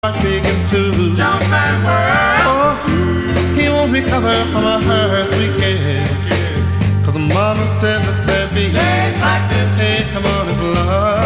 begins to jump and whirl. Oh, he won't recover from her sweet kiss. Cause mama said that there'd be days like this. Hey, come on, it's love.